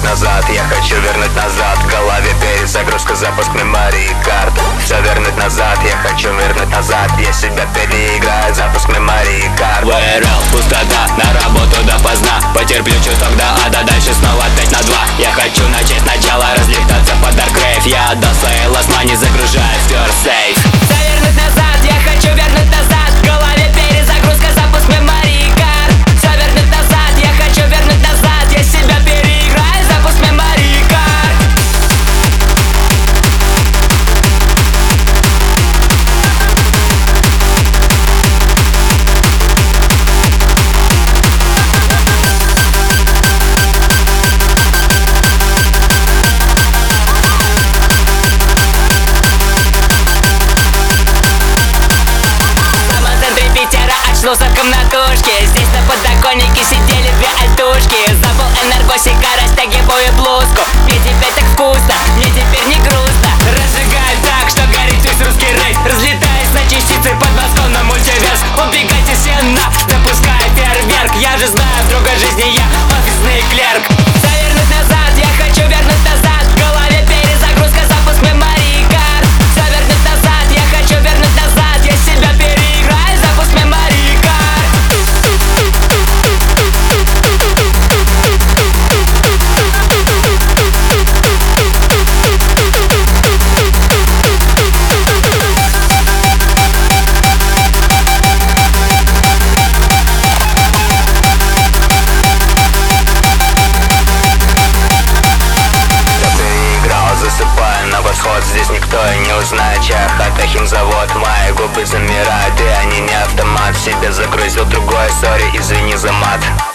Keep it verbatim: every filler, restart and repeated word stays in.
вернуть назад, я хочу вернуть назад. В голове перезагрузка, запуск мемории карт. Все вернуть назад, я хочу вернуть назад. Я себя переиграю, запуск мемории карт. ВРЛ, пустота, на работу допоздна. Потерплю чуток до ада, дальше снова пять на два. Я хочу начать сначала, разлетаться по Dark Rave. Я отдал свои ласмани, загружаю в First Save. Завернуть назад, я хочу вернуть назад. В голове перезагрузка, запуск мемории карт. Все вернуть назад, я хочу вернуть назад. Я себя переиграю, запуск мемории карт. Очнулся в комнатушке, здесь на подоконнике сидели две альтушки. Забыл энергосика, растягиваю блузку. Мне теперь так вкусно, мне теперь не грустно. Разжигаю так, что горит весь русский рейс. Разлетаясь на частицы под мостом на мультиверс. Убегайте все на, запуская фейерверк. Я же знаю, в другой жизни я офисный клерк. Завернуть назад, я хочу вернуть назад. В голове перезагрузка, запуск мемории карт. Все вернуть назад, я хочу вернуть назад. Я себя переиграю, запуск мемории карт. Здесь никто и не узнает, чья хата, химзавод. Мои губы замирают, и они не автомат. В себе загрузил другое, сори, извини за мат.